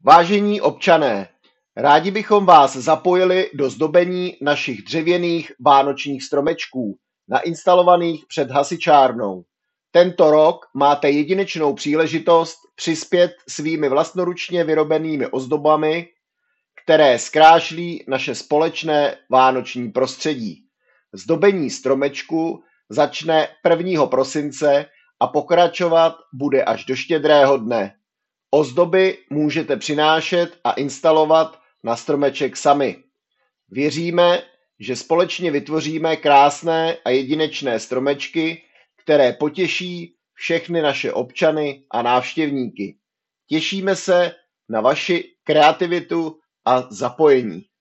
Vážení občané, rádi bychom vás zapojili do zdobení našich dřevěných vánočních stromečků, nainstalovaných před hasičárnou. Tento rok máte jedinečnou příležitost přispět svými vlastnoručně vyrobenými ozdobami, které zkrášlí naše společné vánoční prostředí. Zdobení stromečku začne 1. prosince a pokračovat bude až do Štědrého dne. Ozdoby můžete přinášet a instalovat na stromeček sami. Věříme, že společně vytvoříme krásné a jedinečné stromečky, které potěší všechny naše občany a návštěvníky. Těšíme se na vaši kreativitu a zapojení.